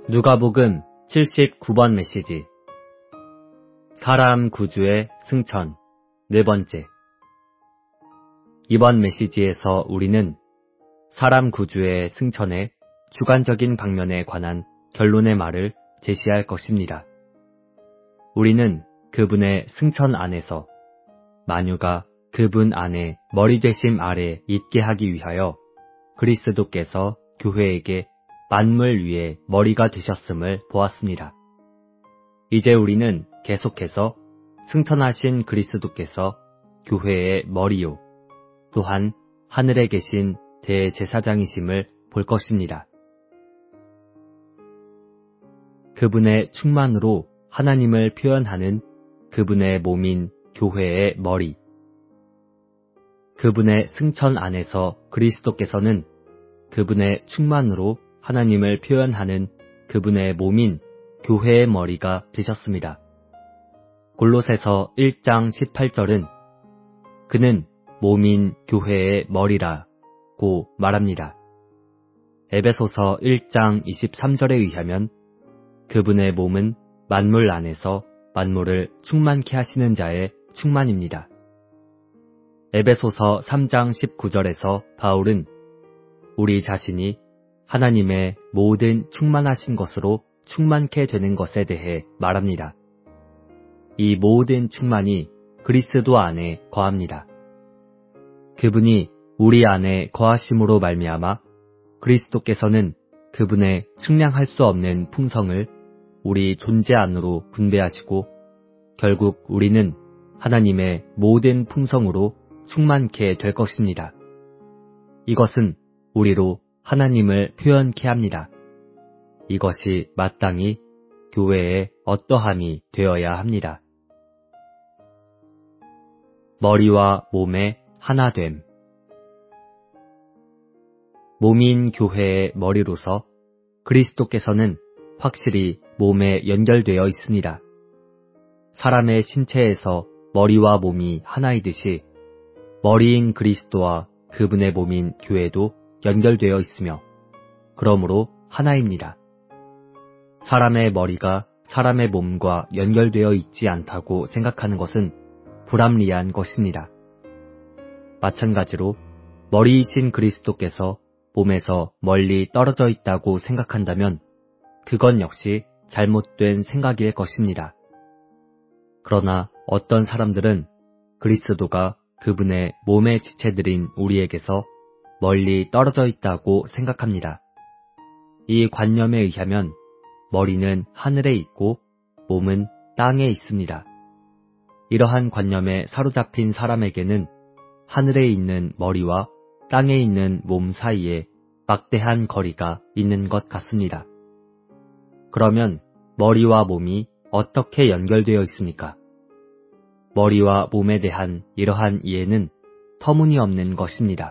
누가복음 79번 메시지. 사람 구주의 승천. 네 번째. 이번 메시지에서 우리는 사람 구주의 승천의 주관적인 방면에 관한 결론의 말을 제시할 것입니다. 우리는 그분의 승천 안에서 만유가 그분 안에 머리 되심 아래 있게 하기 위하여 그리스도께서 교회에게 만물 위에 머리가 되셨음을 보았습니다. 이제 우리는 계속해서 승천하신 그리스도께서 교회의 머리요, 또한 하늘에 계신 대제사장이심을 볼 것입니다. 그분의 충만으로 하나님을 표현하는 그분의 몸인 교회의 머리. 그분의 승천 안에서 그리스도께서는 그분의 충만으로 하나님을 표현하는 그분의 몸인 교회의 머리가 되셨습니다. 골로새서 1장 18절은 그는 몸인 교회의 머리라고 말합니다. 에베소서 1장 23절에 의하면 그분의 몸은 만물 안에서 만물을 충만케 하시는 자의 충만입니다. 에베소서 3장 19절에서 바울은 우리 자신이 하나님의 모든 충만하신 것으로 충만케 되는 것에 대해 말합니다. 이 모든 충만이 그리스도 안에 거합니다. 그분이 우리 안에 거하심으로 말미암아 그리스도께서는 그분의 측량할 수 없는 풍성을 우리 존재 안으로 분배하시고 결국 우리는 하나님의 모든 풍성으로 충만케 될 것입니다. 이것은 우리로 하나님을 표현케 합니다. 이것이 마땅히 교회의 어떠함이 되어야 합니다. 머리와 몸의 하나됨. 몸인 교회의 머리로서 그리스도께서는 확실히 몸에 연결되어 있습니다. 사람의 신체에서 머리와 몸이 하나이듯이 머리인 그리스도와 그분의 몸인 교회도 연결되어 있으며 그러므로 하나입니다. 사람의 머리가 사람의 몸과 연결되어 있지 않다고 생각하는 것은 불합리한 것입니다. 마찬가지로 머리이신 그리스도께서 몸에서 멀리 떨어져 있다고 생각한다면 그건 역시 잘못된 생각일 것입니다. 그러나 어떤 사람들은 그리스도가 그분의 몸의 지체들인 우리에게서 멀리 떨어져 있다고 생각합니다. 이 관념에 의하면 머리는 하늘에 있고 몸은 땅에 있습니다. 이러한 관념에 사로잡힌 사람에게는 하늘에 있는 머리와 땅에 있는 몸 사이에 막대한 거리가 있는 것 같습니다. 그러면 머리와 몸이 어떻게 연결되어 있습니까? 머리와 몸에 대한 이러한 이해는 터무니없는 것입니다.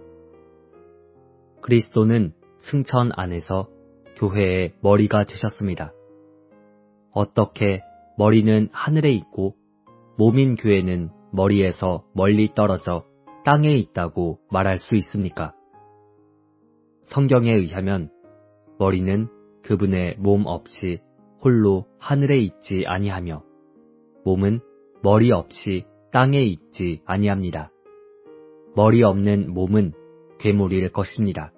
그리스도는 승천 안에서 교회의 머리가 되셨습니다. 어떻게 머리는 하늘에 있고 몸인 교회는 머리에서 멀리 떨어져 땅에 있다고 말할 수 있습니까? 성경에 의하면 머리는 그분의 몸 없이 홀로 하늘에 있지 아니하며 몸은 머리 없이 땅에 있지 아니합니다. 머리 없는 몸은 괴물일 것입니다.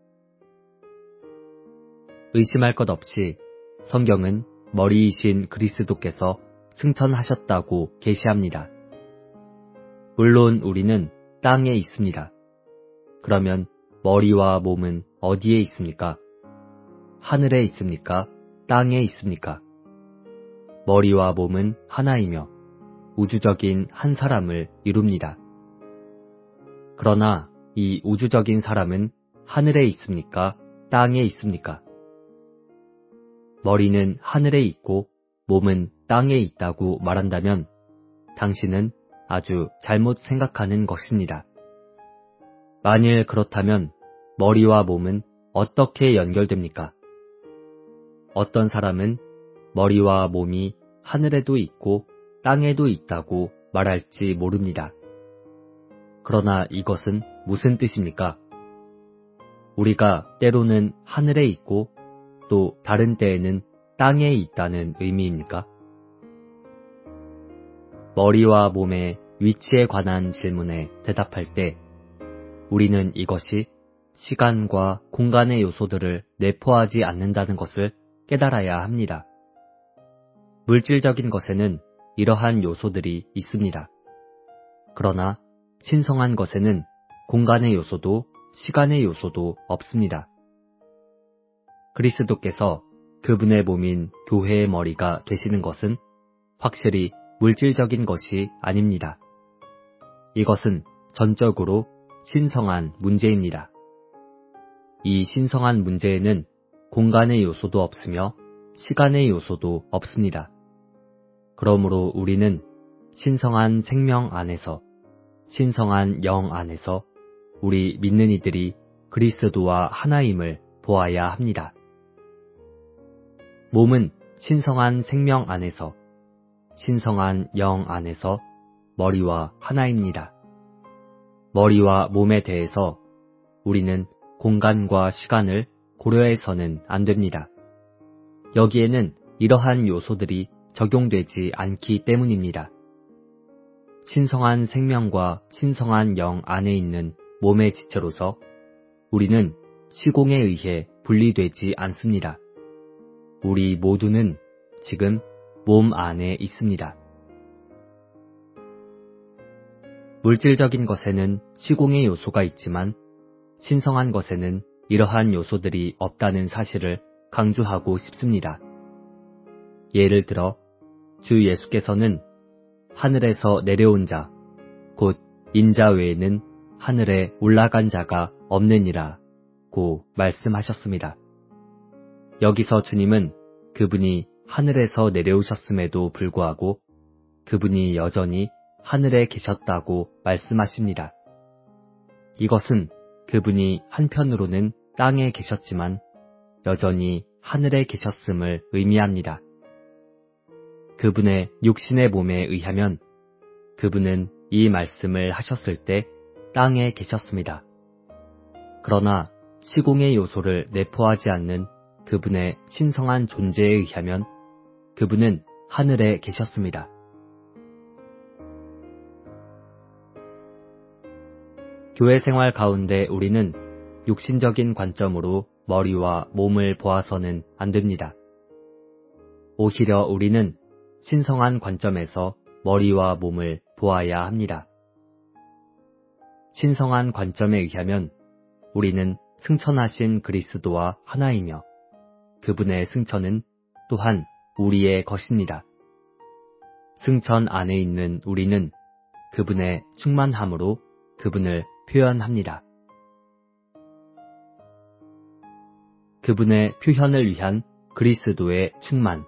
의심할 것 없이 성경은 머리이신 그리스도께서 승천하셨다고 계시합니다. 물론 우리는 땅에 있습니다. 그러면 머리와 몸은 어디에 있습니까? 하늘에 있습니까? 땅에 있습니까? 머리와 몸은 하나이며 우주적인 한 사람을 이룹니다. 그러나 이 우주적인 사람은 하늘에 있습니까? 땅에 있습니까? 머리는 하늘에 있고 몸은 땅에 있다고 말한다면 당신은 아주 잘못 생각하는 것입니다. 만일 그렇다면 머리와 몸은 어떻게 연결됩니까? 어떤 사람은 머리와 몸이 하늘에도 있고 땅에도 있다고 말할지 모릅니다. 그러나 이것은 무슨 뜻입니까? 우리가 때로는 하늘에 있고 또 다른 때에는 땅에 있다는 의미입니까? 머리와 몸의 위치에 관한 질문에 대답할 때 우리는 이것이 시간과 공간의 요소들을 내포하지 않는다는 것을 깨달아야 합니다. 물질적인 것에는 이러한 요소들이 있습니다. 그러나 신성한 것에는 공간의 요소도 시간의 요소도 없습니다. 그리스도께서 그분의 몸인 교회의 머리가 되시는 것은 확실히 물질적인 것이 아닙니다. 이것은 전적으로 신성한 문제입니다. 이 신성한 문제에는 공간의 요소도 없으며 시간의 요소도 없습니다. 그러므로 우리는 신성한 생명 안에서, 신성한 영 안에서 우리 믿는 이들이 그리스도와 하나임을 보아야 합니다. 몸은 신성한 생명 안에서, 신성한 영 안에서 머리와 하나입니다. 머리와 몸에 대해서 우리는 공간과 시간을 고려해서는 안 됩니다. 여기에는 이러한 요소들이 적용되지 않기 때문입니다. 신성한 생명과 신성한 영 안에 있는 몸의 지체로서 우리는 시공에 의해 분리되지 않습니다. 우리 모두는 지금 몸 안에 있습니다. 물질적인 것에는 시공의 요소가 있지만 신성한 것에는 이러한 요소들이 없다는 사실을 강조하고 싶습니다. 예를 들어 주 예수께서는 하늘에서 내려온 자, 곧 인자 외에는 하늘에 올라간 자가 없느니라 고 말씀하셨습니다. 여기서 주님은 그분이 하늘에서 내려오셨음에도 불구하고 그분이 여전히 하늘에 계셨다고 말씀하십니다. 이것은 그분이 한편으로는 땅에 계셨지만 여전히 하늘에 계셨음을 의미합니다. 그분의 육신의 몸에 의하면 그분은 이 말씀을 하셨을 때 땅에 계셨습니다. 그러나 시공의 요소를 내포하지 않는 그분의 신성한 존재에 의하면 그분은 하늘에 계셨습니다. 교회 생활 가운데 우리는 육신적인 관점으로 머리와 몸을 보아서는 안 됩니다. 오히려 우리는 신성한 관점에서 머리와 몸을 보아야 합니다. 신성한 관점에 의하면 우리는 승천하신 그리스도와 하나이며 그분의 승천은 또한 우리의 것입니다. 승천 안에 있는 우리는 그분의 충만함으로 그분을 표현합니다. 그분의 표현을 위한 그리스도의 충만.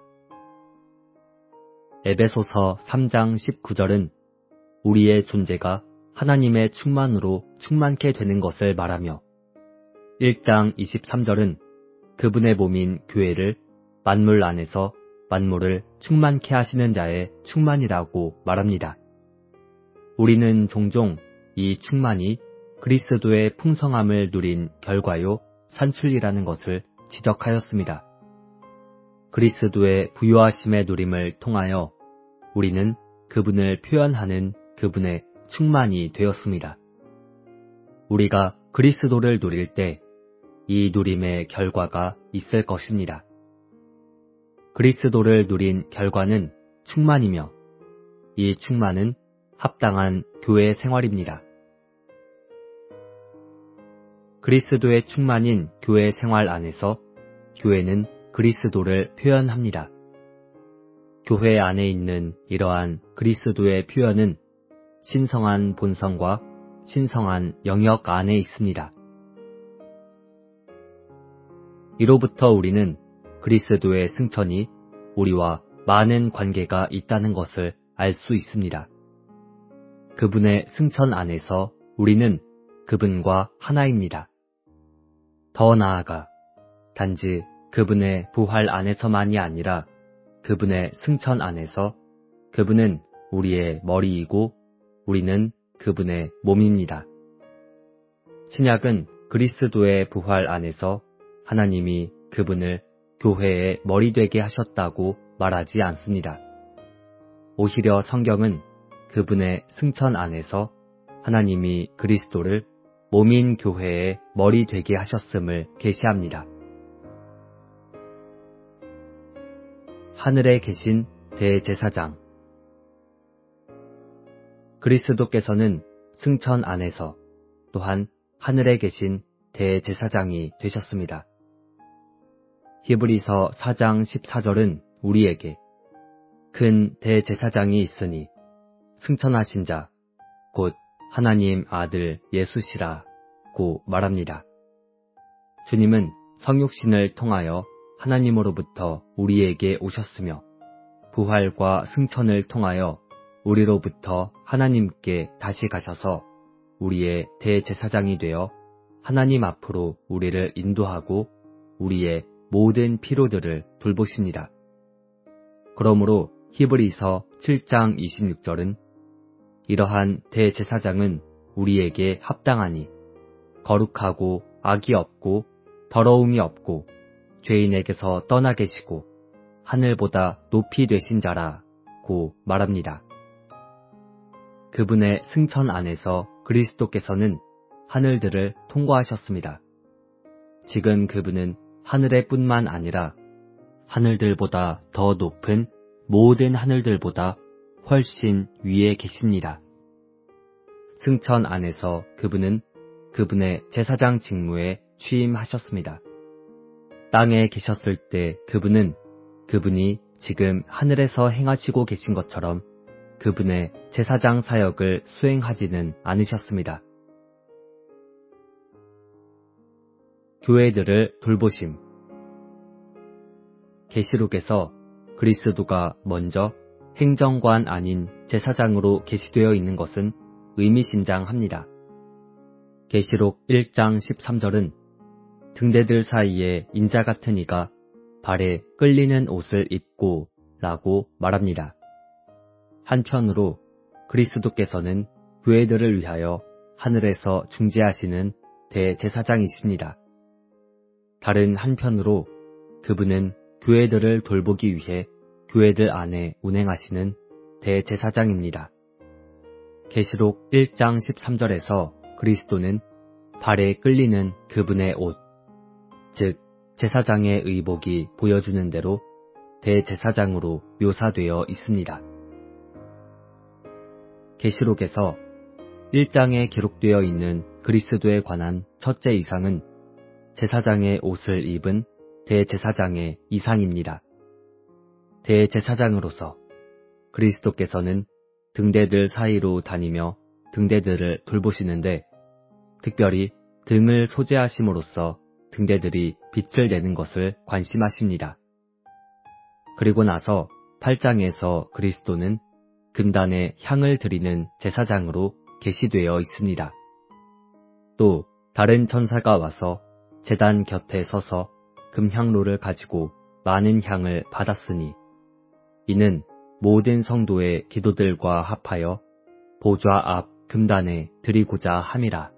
에베소서 3장 19절은 우리의 존재가 하나님의 충만으로 충만케 되는 것을 말하며 1장 23절은 그분의 몸인 교회를 만물 안에서 만물을 충만케 하시는 자의 충만이라고 말합니다. 우리는 종종 이 충만이 그리스도의 풍성함을 누린 결과요 산출이라는 것을 지적하였습니다. 그리스도의 부요하심의 누림을 통하여 우리는 그분을 표현하는 그분의 충만이 되었습니다. 우리가 그리스도를 누릴 때 이 누림의 결과가 있을 것입니다. 그리스도를 누린 결과는 충만이며 이 충만은 합당한 교회 생활입니다. 그리스도의 충만인 교회 생활 안에서 교회는 그리스도를 표현합니다. 교회 안에 있는 이러한 그리스도의 표현은 신성한 본성과 신성한 영역 안에 있습니다. 이로부터 우리는 그리스도의 승천이 우리와 많은 관계가 있다는 것을 알 수 있습니다. 그분의 승천 안에서 우리는 그분과 하나입니다. 더 나아가 단지 그분의 부활 안에서만이 아니라 그분의 승천 안에서 그분은 우리의 머리이고 우리는 그분의 몸입니다. 신약은 그리스도의 부활 안에서 하나님이 그분을 교회의 머리 되게 하셨다고 말하지 않습니다. 오히려 성경은 그분의 승천 안에서 하나님이 그리스도를 몸인 교회의 머리 되게 하셨음을 계시합니다. 하늘에 계신 대제사장. 그리스도께서는 승천 안에서 또한 하늘에 계신 대제사장이 되셨습니다. 히브리서 4장 14절은 우리에게 큰 대제사장이 있으니 승천하신 자, 곧 하나님 아들 예수시라고 말합니다. 주님은 성육신을 통하여 하나님으로부터 우리에게 오셨으며 부활과 승천을 통하여 우리로부터 하나님께 다시 가셔서 우리의 대제사장이 되어 하나님 앞으로 우리를 인도하고 우리의 모든 피로들을 돌보십니다. 그러므로 히브리서 7장 26절은 이러한 대제사장은 우리에게 합당하니 거룩하고 악이 없고 더러움이 없고 죄인에게서 떠나 계시고 하늘보다 높이 되신 자라고 말합니다. 그분의 승천 안에서 그리스도께서는 하늘들을 통과하셨습니다. 지금 그분은 하늘에 뿐만 아니라 하늘들보다 더 높은 모든 하늘들보다 훨씬 위에 계십니다. 승천 안에서 그분은 그분의 제사장 직무에 취임하셨습니다. 땅에 계셨을 때 그분이 지금 하늘에서 행하시고 계신 것처럼 그분의 제사장 사역을 수행하지는 않으셨습니다. 교회들을 돌보심. 계시록에서 그리스도가 먼저 행정관 아닌 제사장으로 계시되어 있는 것은 의미심장합니다. 계시록 1장 13절은 등대들 사이에 인자 같은 이가 발에 끌리는 옷을 입고 라고 말합니다. 한편으로 그리스도께서는 교회들을 위하여 하늘에서 중재하시는 대제사장이십니다. 다른 한편으로 그분은 교회들을 돌보기 위해 교회들 안에 운행하시는 대제사장입니다. 계시록 1장 13절에서 그리스도는 발에 끌리는 그분의 옷, 즉 제사장의 의복이 보여주는 대로 대제사장으로 묘사되어 있습니다. 계시록에서 1장에 기록되어 있는 그리스도에 관한 첫째 이상은 제사장의 옷을 입은 대제사장의 이상입니다. 대제사장으로서 그리스도께서는 등대들 사이로 다니며 등대들을 돌보시는데 특별히 등을 소재하심으로써 등대들이 빛을 내는 것을 관심하십니다. 그리고 나서 8장에서 그리스도는 금단에 향을 드리는 제사장으로 계시되어 있습니다. 또 다른 천사가 와서 제단 곁에 서서 금향로를 가지고 많은 향을 받았으니 이는 모든 성도의 기도들과 합하여 보좌 앞 금단에 드리고자 함이라.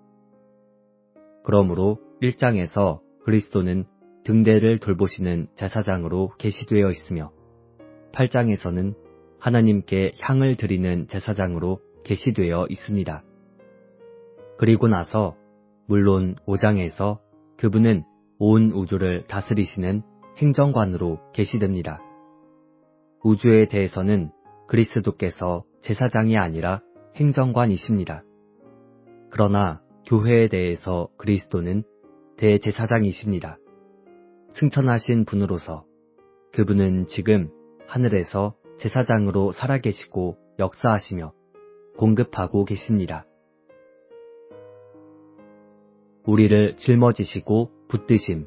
그러므로 1장에서 그리스도는 등대를 돌보시는 제사장으로 계시되어 있으며 8장에서는 하나님께 향을 드리는 제사장으로 계시되어 있습니다. 그리고 나서 물론 5장에서 그분은 온 우주를 다스리시는 행정관으로 계시됩니다. 우주에 대해서는 그리스도께서 제사장이 아니라 행정관이십니다. 그러나 교회에 대해서 그리스도는 대제사장이십니다. 승천하신 분으로서 그분은 지금 하늘에서 제사장으로 살아계시고 역사하시며 공급하고 계십니다. 우리를 짊어지시고 붙드심.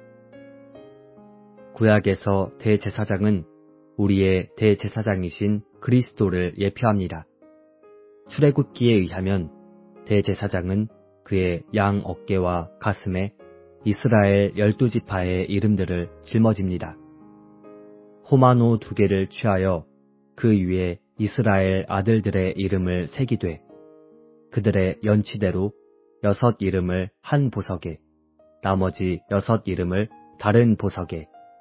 구약에서 대제사장은 우리의 대제사장이신 그리스도를 예표합니다. 출애굽기에 의하면 대제사장은 그의 양 어깨와 가슴에 이스라엘 12지파의 이름들을 짊어집니다. 호마노 2개를 취하여 그 위에 이스라엘 아들들의 이름을 새기되 그들의 연치대로 6 이름을 한 보석에 나머지 6 이름을 다른 보석에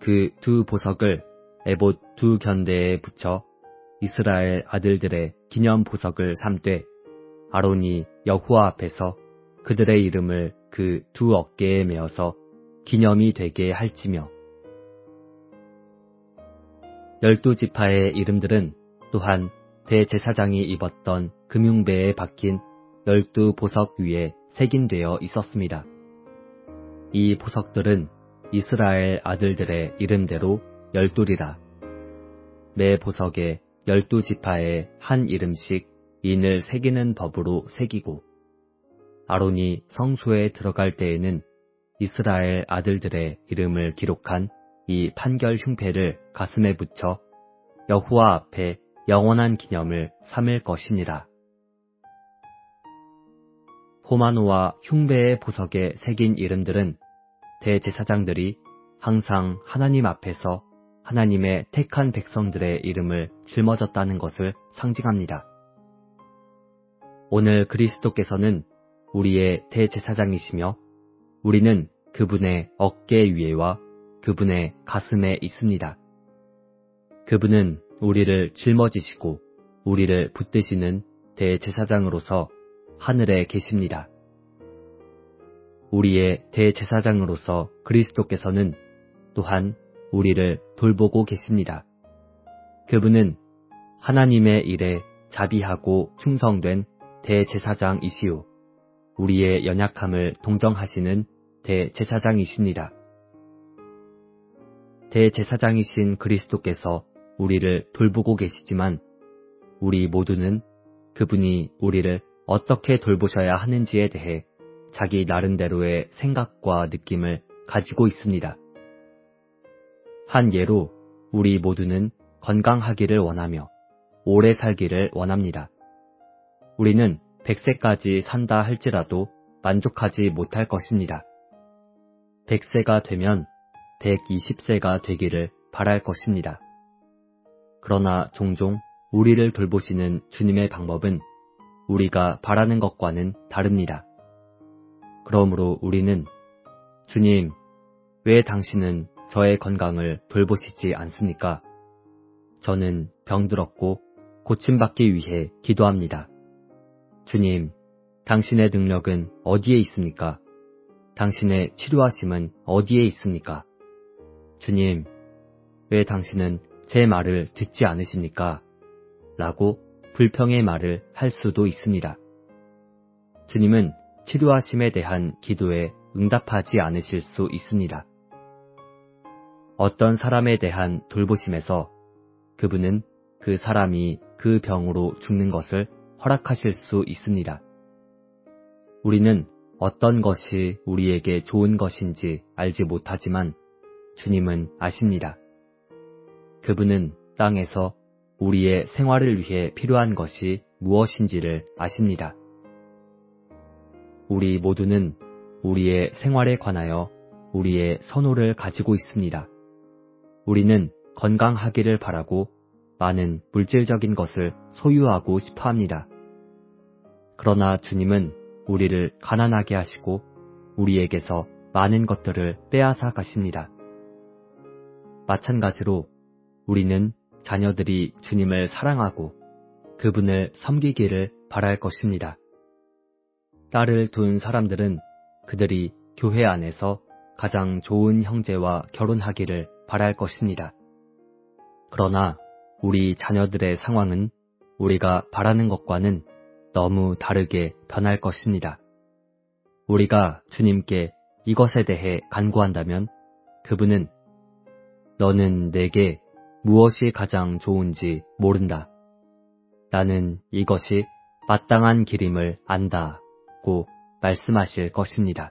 그 두 보석을 에봇 두 견대에 붙여 이스라엘 아들들의 기념 보석을 삼되 아론이 여호와 앞에서 그들의 이름을 그 두 어깨에 메어서 기념이 되게 할지며 12지파의 이름들은 또한 대제사장이 입었던 금융배에 박힌 12보석 위에 새긴되어 있었습니다. 이 보석들은 이스라엘 아들들의 이름대로 12이라. 매 보석에 12지파에 한 이름씩 인을 새기는 법으로 새기고 아론이 성소에 들어갈 때에는 이스라엘 아들들의 이름을 기록한 이 판결 흉패를 가슴에 붙여 여호와 앞에 영원한 기념을 삼을 것이니라. 호마노와 흉배의 보석에 새긴 이름들은 대제사장들이 항상 하나님 앞에서 하나님의 택한 백성들의 이름을 짊어졌다는 것을 상징합니다. 오늘 그리스도께서는 우리의 대제사장이시며 우리는 그분의 어깨 위에와 그분의 가슴에 있습니다. 그분은 우리를 짊어지시고 우리를 붙드시는 대제사장으로서 하늘에 계십니다. 우리의 대제사장으로서 그리스도께서는 또한 우리를 돌보고 계십니다. 그분은 하나님의 일에 자비하고 충성된 대제사장이시오 우리의 연약함을 동정하시는 대제사장이십니다. 대제사장이신 그리스도께서 우리를 돌보고 계시지만 우리 모두는 그분이 우리를 어떻게 돌보셔야 하는지에 대해 자기 나름대로의 생각과 느낌을 가지고 있습니다. 한 예로 우리 모두는 건강하기를 원하며 오래 살기를 원합니다. 우리는 100세까지 산다 할지라도 만족하지 못할 것입니다. 100세가 되면 120세가 되기를 바랄 것입니다. 그러나 종종 우리를 돌보시는 주님의 방법은 우리가 바라는 것과는 다릅니다. 그러므로 우리는 주님, 왜 당신은 저의 건강을 돌보시지 않습니까? 저는 병들었고 고침받기 위해 기도합니다. 주님, 당신의 능력은 어디에 있습니까? 당신의 치료하심은 어디에 있습니까? 주님, 왜 당신은 제 말을 듣지 않으십니까? 라고 불평의 말을 할 수도 있습니다. 주님은 치료하심에 대한 기도에 응답하지 않으실 수 있습니다. 어떤 사람에 대한 돌보심에서 그분은 그 사람이 그 병으로 죽는 것을 허락하실 수 있습니다. 우리는 어떤 것이 우리에게 좋은 것인지 알지 못하지만 주님은 아십니다. 그분은 땅에서 우리의 생활을 위해 필요한 것이 무엇인지를 아십니다. 우리 모두는 우리의 생활에 관하여 우리의 선호를 가지고 있습니다. 우리는 건강하기를 바라고 많은 물질적인 것을 소유하고 싶어 합니다. 그러나 주님은 우리를 가난하게 하시고 우리에게서 많은 것들을 빼앗아 가십니다. 마찬가지로 우리는 자녀들이 주님을 사랑하고 그분을 섬기기를 바랄 것입니다. 딸을 둔 사람들은 그들이 교회 안에서 가장 좋은 형제와 결혼하기를 바랄 것입니다. 그러나 우리 자녀들의 상황은 우리가 바라는 것과는 너무 다르게 변할 것입니다. 우리가 주님께 이것에 대해 간구한다면 그분은 너는 내게 무엇이 가장 좋은지 모른다. 나는 이것이 마땅한 길임을 안다고 말씀하실 것입니다.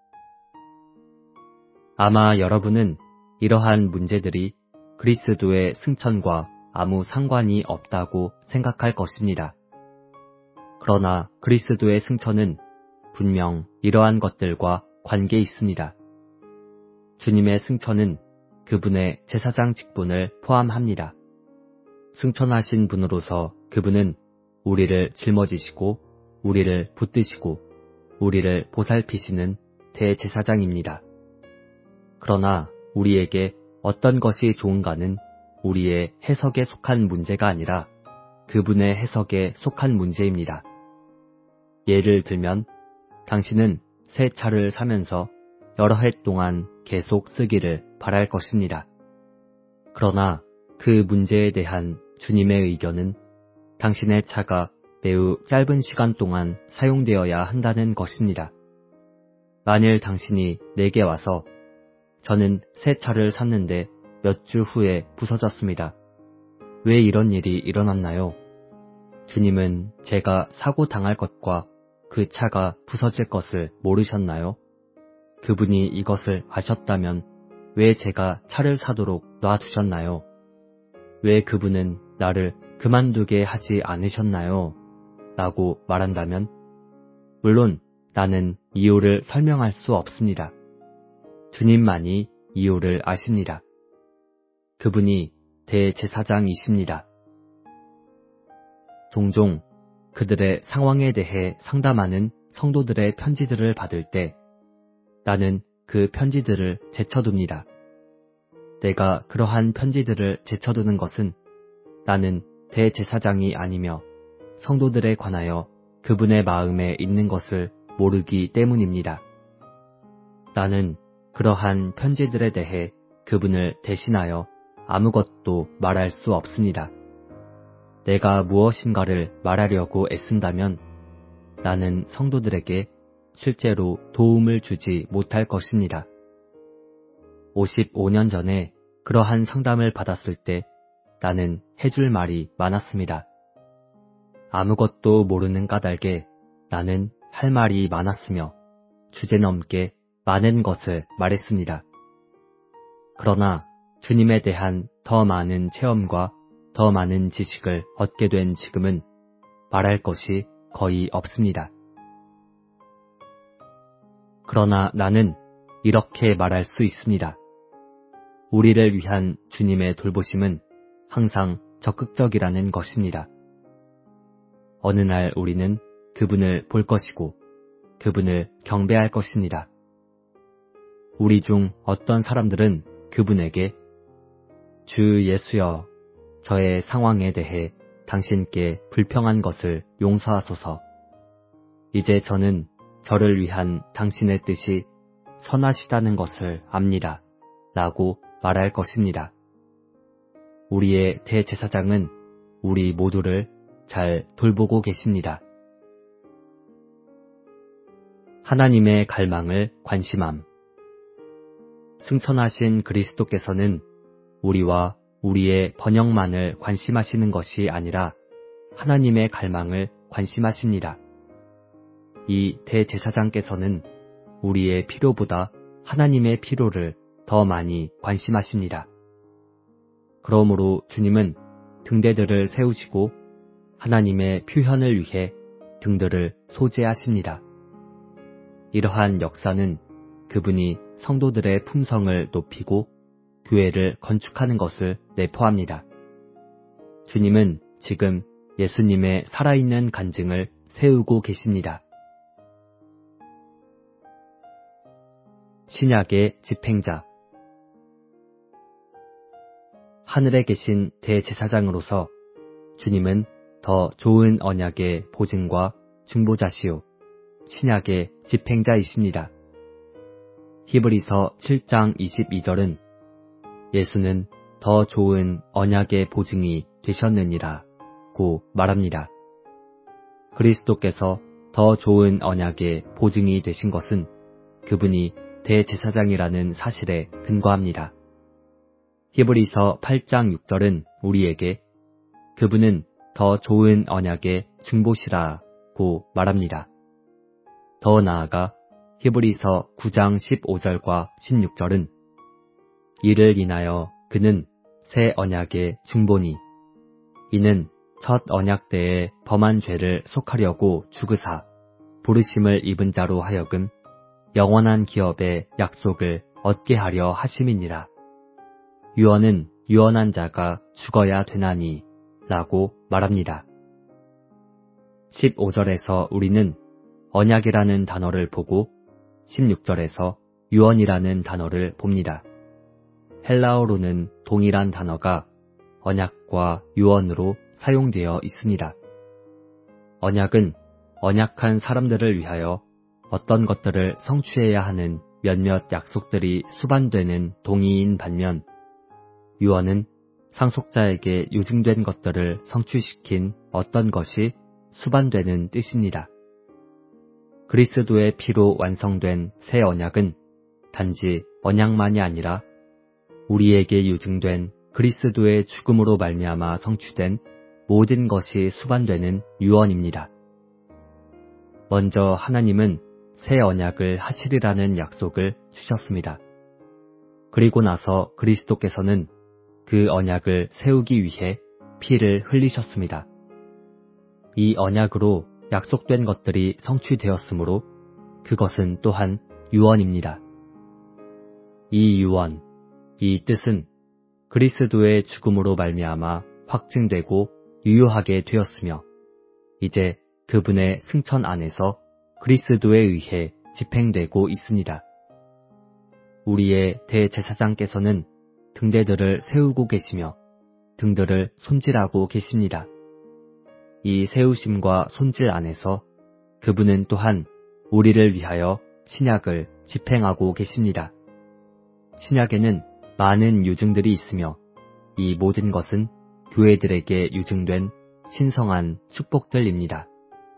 아마 여러분은 이러한 문제들이 그리스도의 승천과 아무 상관이 없다고 생각할 것입니다. 그러나 그리스도의 승천은 분명 이러한 것들과 관계 있습니다. 주님의 승천은 그분의 제사장 직분을 포함합니다. 승천하신 분으로서 그분은 우리를 짊어지시고 우리를 붙드시고 우리를 보살피시는 대제사장입니다. 그러나 우리에게 어떤 것이 좋은가는 우리의 해석에 속한 문제가 아니라 그분의 해석에 속한 문제입니다. 예를 들면 당신은 새 차를 사면서 여러 해 동안 계속 쓰기를 바랄 것입니다. 그러나 그 문제에 대한 주님의 의견은 당신의 차가 매우 짧은 시간 동안 사용되어야 한다는 것입니다. 만일 당신이 내게 와서 저는 새 차를 샀는데 몇 주 후에 부서졌습니다. 왜 이런 일이 일어났나요? 주님은 제가 사고 당할 것과 그 차가 부서질 것을 모르셨나요? 그분이 이것을 아셨다면 왜 제가 차를 사도록 놔두셨나요? 왜 그분은 나를 그만두게 하지 않으셨나요? 라고 말한다면 물론 나는 이유를 설명할 수 없습니다. 주님만이 이유를 아십니다. 그분이 대제사장이십니다. 종종 그들의 상황에 대해 상담하는 성도들의 편지들을 받을 때 나는 그 편지들을 제쳐둡니다. 내가 그러한 편지들을 제쳐두는 것은 나는 대제사장이 아니며 성도들에 관하여 그분의 마음에 있는 것을 모르기 때문입니다. 나는 그러한 편지들에 대해 그분을 대신하여 아무것도 말할 수 없습니다. 내가 무엇인가를 말하려고 애쓴다면 나는 성도들에게 실제로 도움을 주지 못할 것입니다. 55년 전에 그러한 상담을 받았을 때 나는 해줄 말이 많았습니다. 아무것도 모르는 까닭에 나는 할 말이 많았으며 주제넘게 많은 것을 말했습니다. 그러나 주님에 대한 더 많은 체험과 더 많은 지식을 얻게 된 지금은 말할 것이 거의 없습니다. 그러나 나는 이렇게 말할 수 있습니다. 우리를 위한 주님의 돌보심은 항상 적극적이라는 것입니다. 어느 날 우리는 그분을 볼 것이고 그분을 경배할 것입니다. 우리 중 어떤 사람들은 그분에게 주 예수여, 저의 상황에 대해 당신께 불평한 것을 용서하소서. 이제 저는 저를 위한 당신의 뜻이 선하시다는 것을 압니다. 라고 말할 것입니다. 우리의 대제사장은 우리 모두를 잘 돌보고 계십니다. 하나님의 갈망을 관심함. 승천하신 그리스도께서는 우리와 우리의 번영만을 관심하시는 것이 아니라 하나님의 갈망을 관심하십니다. 이 대제사장께서는 우리의 필요보다 하나님의 필요를 더 많이 관심하십니다. 그러므로 주님은 등대들을 세우시고 하나님의 표현을 위해 등들을 소재하십니다. 이러한 역사는 그분이 성도들의 품성을 높이고 교회를 건축하는 것을 내포합니다. 주님은 지금 예수님의 살아있는 간증을 세우고 계십니다. 신약의 집행자. 하늘에 계신 대제사장으로서 주님은 더 좋은 언약의 보증과 중보자시요 신약의 집행자이십니다. 히브리서 7장 22절은 예수는 더 좋은 언약의 보증이 되셨느니라 고 말합니다. 그리스도께서 더 좋은 언약의 보증이 되신 것은 그분이 대제사장이라는 사실에 근거합니다. 히브리서 8장 6절은 우리에게 그분은 더 좋은 언약의 중보시라고 말합니다. 더 나아가 히브리서 9장 15절과 16절은 이를 인하여 그는 새 언약의 중보니 이는 첫 언약 때에 범한 죄를 속하려고 죽으사 부르심을 입은 자로 하여금 영원한 기업의 약속을 얻게 하려 하심이니라. 유언은 유언한 자가 죽어야 되나니 라고 말합니다. 15절에서 우리는 언약이라는 단어를 보고 16절에서 유언이라는 단어를 봅니다. 헬라어로는 동일한 단어가 언약과 유언으로 사용되어 있습니다. 언약은 언약한 사람들을 위하여 어떤 것들을 성취해야 하는 몇몇 약속들이 수반되는 동의인 반면, 유언은 상속자에게 유증된 것들을 성취시킨 어떤 것이 수반되는 뜻입니다. 그리스도의 피로 완성된 새 언약은 단지 언약만이 아니라 우리에게 유증된 그리스도의 죽음으로 말미암아 성취된 모든 것이 수반되는 유언입니다. 먼저 하나님은 새 언약을 하시리라는 약속을 주셨습니다. 그리고 나서 그리스도께서는 그 언약을 세우기 위해 피를 흘리셨습니다. 이 언약으로 약속된 것들이 성취되었으므로 그것은 또한 유언입니다. 이 유언, 이 뜻은 그리스도의 죽음으로 말미암아 확증되고 유효하게 되었으며 이제 그분의 승천 안에서 그리스도에 의해 집행되고 있습니다. 우리의 대제사장께서는 등대들을 세우고 계시며 등들을 손질하고 계십니다. 이 세우심과 손질 안에서 그분은 또한 우리를 위하여 신약을 집행하고 계십니다. 신약에는 많은 유증들이 있으며 이 모든 것은 교회들에게 유증된 신성한 축복들입니다.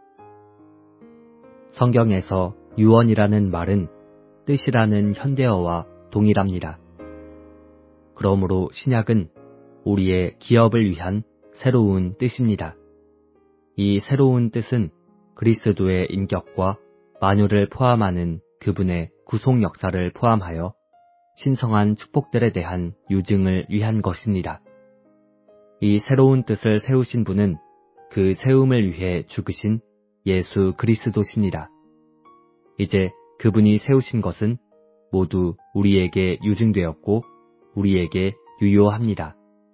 성경에서 유언이라는 말은 뜻이라는 현대어와 동일합니다. 그러므로 신약은 우리의 기업을 위한 새로운 뜻입니다. 이 새로운 뜻은 그리스도의 인격과 만유를 포함하는 그분의 구속 역사를 포함하여 신성한 축복들에 대한 유증을 위한 것입니다. 이 새로운 뜻을 세우신 분은 그 세움을 위해 죽으신 예수 그리스도십니다. 이제 그분이 세우신 것은 모두 우리에게 유증되었고 우리에게 유효합니다.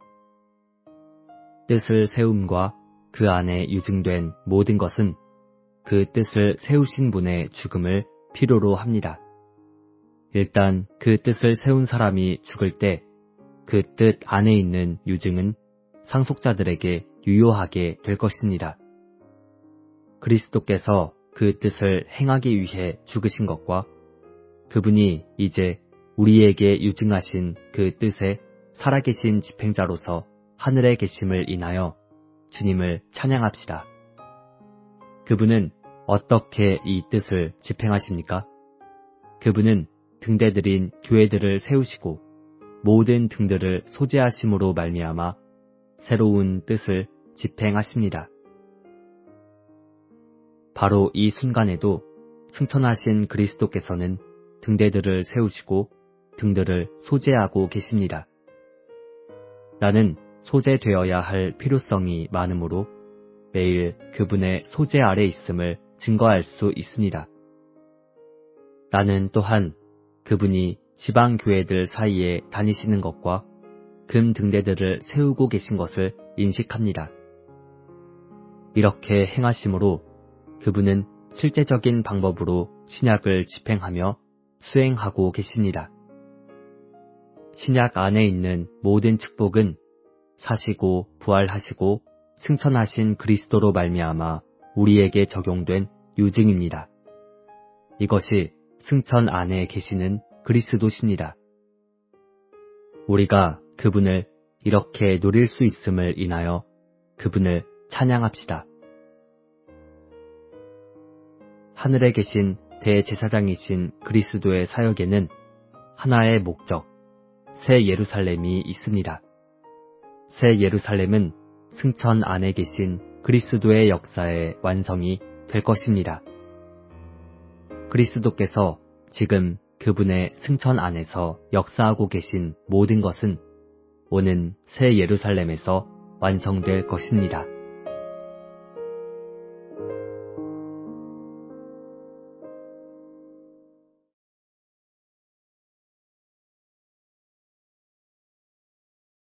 뜻을 세움과 그 안에 유증된 모든 것은 그 뜻을 세우신 분의 죽음을 필요로 합니다. 일단 그 뜻을 세운 사람이 죽을 때 그 뜻 안에 있는 유증은 상속자들에게 유효하게 될 것입니다. 그리스도께서 그 뜻을 행하기 위해 죽으신 것과 그분이 이제 우리에게 유증하신 그 뜻에 살아계신 집행자로서 하늘에 계심을 인하여 주님을 찬양합시다. 그분은 어떻게 이 뜻을 집행하십니까? 그분은 등대들인 교회들을 세우시고 모든 등들을 소재하심으로 말미암아 새로운 뜻을 집행하십니다. 바로 이 순간에도 승천하신 그리스도께서는 등대들을 세우시고 등들을 소재하고 계십니다. 나는 소재되어야 할 필요성이 많으므로 매일 그분의 소재 아래 있음을 증거할 수 있습니다. 나는 또한 그분이 지방교회들 사이에 다니시는 것과 금 등대들을 세우고 계신 것을 인식합니다. 이렇게 행하심으로 그분은 실제적인 방법으로 신약을 집행하며 수행하고 계십니다. 신약 안에 있는 모든 축복은 사시고 부활하시고 승천하신 그리스도로 말미암아 우리에게 적용된 유증입니다. 이것이 승천 안에 계시는 그리스도십니다. 우리가 그분을 이렇게 누릴 수 있음을 인하여 그분을 찬양합시다. 하늘에 계신 대제사장이신 그리스도의 사역에는 하나의 목적, 새 예루살렘이 있습니다. 새 예루살렘은 승천 안에 계신 그리스도의 역사의 완성이 될 것입니다. 그리스도께서 지금 그분의 승천 안에서 역사하고 계신 모든 것은 오는 새 예루살렘에서 완성될 것입니다.